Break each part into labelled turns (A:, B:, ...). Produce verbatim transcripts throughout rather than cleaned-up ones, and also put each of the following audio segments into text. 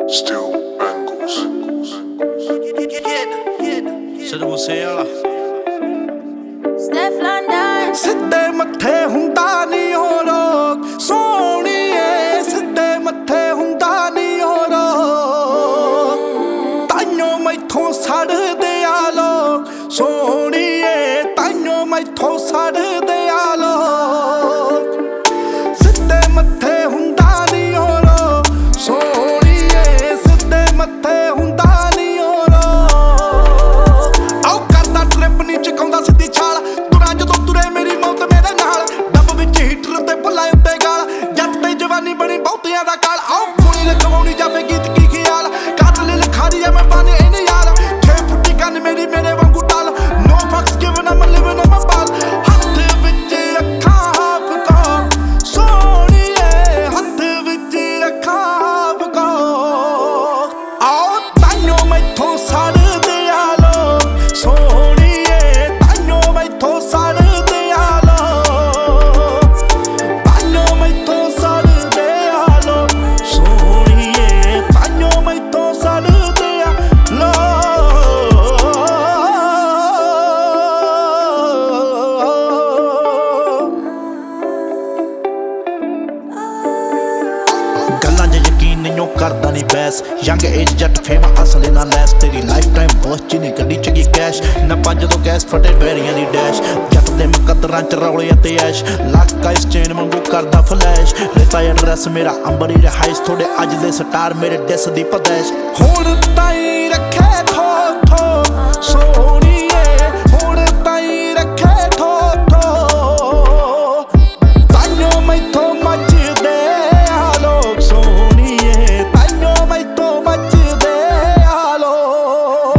A: Still bangles.
B: ਸਿਰ ਮੁੱਸੇ ਵਾਲਾ
C: Steph London
D: ਸਿੱਧੇ ਮੱਥੇ ਹੁੰਦਾ ਨੀ ਹੋ ਰੋਕ ਸੋਹਣੀਏ ਸਿੱਧੇ ਮੱਥੇ ਹੁੰਦਾ ਨੀ ਹੋ ਰੋਕ ਤਾਈਓ ਮੈਥੋਂ ਸੜਦੇ ਆ ਲੋਕ ਸੋਹਣੀਏ ਤਾਈਓ ਮੈਥੋਂ ਸੜਦੇ ਆ ਲੋਕ ਸਿੱਧੇ ਮੱਥੇ ਹੁੰਦਾ ਨੀ ਹੋ ਰੋਕ ਸੋਹਣੀਏ ਸਿੱਧੇ ਮੱਥੇ ਹੁੰਦਾ ਨੀ ਹੋ ਰੋਕ ਆਓ ਕਰਦਾ ਟ੍ਰਿਪ ਨੀ ਚਕਾਉਂਦਾ ਸਿੱਧੀ ਛਾਲ ਤੁਰਾਂ ਜਦੋਂ ਤੁਰੇ ਮੇਰੀ ਮੌਤ ਮੇਰੇ ਨਾਲ ਡੱਬ ਵਿੱਚ ਹੀਟਰ ਤੇ ਭੁੱਲਾਂ ਉੱਤੇ ਗਾਲ ਜੱਟ ਤੇ ਜਵਾਨੀ ਬਣੀ ਬਹੁਤਿਆਂ ਦਾ ਕਾਲ ਆਓ ਕੁੜੀ ਲਗਵਾਉਣੀ ਜਾਵੇ ਗੀਤ ਕੀ ਖਿਆਲ ਕਾਤਲ ਲਿਖਾਰੀ ਆ ਮੈਂ ਬਾਨੇ ਇਹਨੇ ਯਾਰ ਛੇ ਫੁੱਟੀ ਕੰਨ ਮੇਰੀ ਮੇਰੇ ਵਾਂਗੂ ਟਾਲ ਨੋ ਫਕਸ ਗਿਵਨ ਆਮ ਲਿਵਿੰਗ ਆਨ ਮਾਈ ਬਾਲ ਹੱਥ ਵਿੱਚ ਰੱਖਾਂ ਹਾਫ ਕੋ ਸੋਹਣੀਏ ਹੱਥ ਵਿੱਚ ਰੱਖਾਂ ਹਾਫ ਕੋ ਆਓ ਤਾਈਓ ਮੈਥੋਂ ਸੜਦੇ ਆ ਲੋਕ ਸੋਹਣੀਏ ਤਾਈਓ ਮੈਥੋਂ ਸੜਦੇ ਆ ਲੋਕ ਤਾਈਓ ਮੈਥੋਂ ਸੜਦੇ ਆ ਲੋਕ ਸੋਹਣੀਏ ਤਾਈਓ ਮੈਥੋਂ ਸੜਦੇ ਆ ਲੋਕ ਗੱਲਾਂ 'ਚ ਯਕੀਨ ਨਹੀਂ ਕਰਦਾ ਨੀ ਬੈਸ ਯੰਗ ਏਜ ਜੱਟ ਫੇਮ ਅਸਲੇ ਨਾਲ ਲੈਸ ਤੇਰੀ ਲਾਈਫ ਟਾਈਮ ਬੋਸ ਚ ਨਹੀਂ ਗੱਡੀ ਚ ਗਈ ਕੈਸ਼ ਨਾ ਪੰਜ ਤੋਂ ਗੈਸ ਫਟੇ ਬੈਰੀਆਂ ਦੀ ਡੈਸ਼ ਜੱਟ ਦੇ ਮੁਕੱਦਰਾਂ ਚ ਰੌਲੇ ਅਤੇ ਐਸ਼ ਲੱਕ ਆਈਸ ਚੇਨ ਵਾਂਗੂ ਕਰਦਾ ਫਲੈਸ਼ ਰੇਤਾ ਐਡਰੈਸ ਮੇਰਾ ਅੰਬਰੀ ਰਹਾਇਸ ਥੋੜੇ ਅੱਜ ਦੇ ਸਟਾਰ ਮੇਰੇ ਡਿਸ ਦੀ ਪਦੈਸ਼ ਹੁਣ ਤਾਈ ਰੱਖੇ ਥੋ ਥੋ ਸੋਹਣੀਏ ਹੁਣ ਤਾਈ ਰੱਖੇ ਥੋ ਥੋ ਤਾਈਓ ਮੈਥੋਂ ਮੱਚਦੇ ਆ ਲੋਕ ਸੋਹਣੀਏ ਤਾਈਓ ਮੈਥੋਂ ਮੱਚਦੇ ਆ ਲੋਕ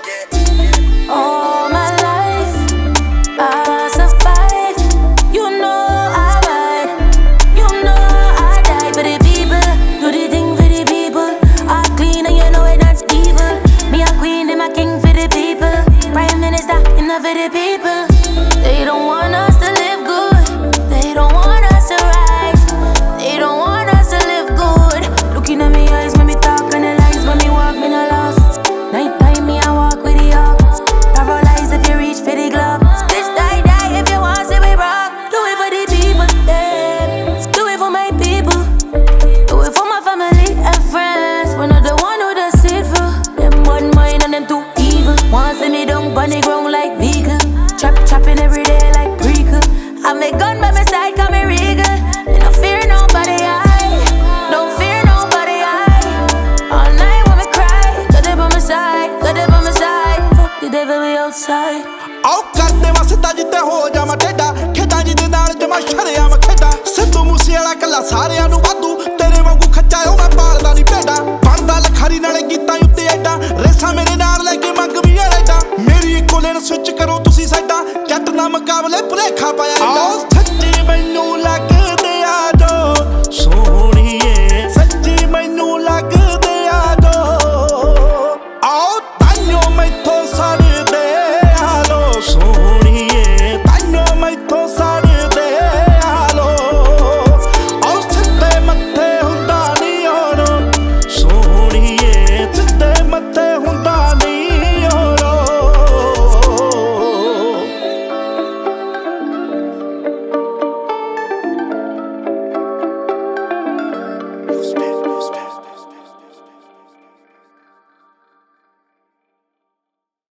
C: all my life I survive. You know I ride, you know I die for the people, do the thing for the people. I clean and you know it not evil. Me a queen and my king for the people, prime minister enough for the people. They don't want us to live good, they don't want us to rise, they don't want us to live good. Looking at me eyes when me talk and the lies when me walk me no lost. Night time me I walk with the ops. Paralyzed if you reach for the glove. Bitch die die if you want to be rock. Do it for the people, yeah. Do it for my people. Do it for my family and friends. We're not the one who does it for. Them one mind and them too evil. Want see me down on the ground like vegan. Chop chopping every day like prequel. I make gun by my side, call me regal. And I fear nobody, I don't fear nobody, I all night when me cry. Got it by my side, got it by my side. Fuck the devil, we outside.
D: ਆਓ ਕਰਦੇ ਵਸਦਾ ਜਿੱਤੇ ਹੋ ਜਾਵਾਂ ਟੇਡਾ ਖੇਡਾਂ ਜਿਹਦੇ ਨਾਲ ਜਮਾ ਸ਼ਰਿਆਮ ਖੇਡਾਂ ਸਿੱਧੂ ਮੂਸੇ ਵਾਲਾ ਕੱਲਾ ਸਾਰਿਆਂ ਨੂੰ ਵਾਧੂ ਤੇਰੇ ਵਾਂਗੂ ਖੱਚਾ ਉਹ ਮੈਂ ਪਾਲਦਾ ਨਹੀਂ ਭੇਡਾ ਬਣਦਾ ਲਖਾਰੀ ਨਾਲੇ ਗੀਤਾਂ ਉੱਤੇ ਐਡਾ ਰੇਸਾਂ ਮੇਰੇ ਨਾਲ ਲੈ ਕੇ ਮੰਗ ਵੀ ਐਡਾ ਮੇਰੀ ਇੱਕੋ ਲੇਨ ਸਵਿਚ ਕਰੋ ਤੁਸੀਂ ਸਾਡਾ ਜੱਟ ਨਾ ਮੁਕਾਬਲੇ ਭੁਲੇਖਾ ਪਾਇਆ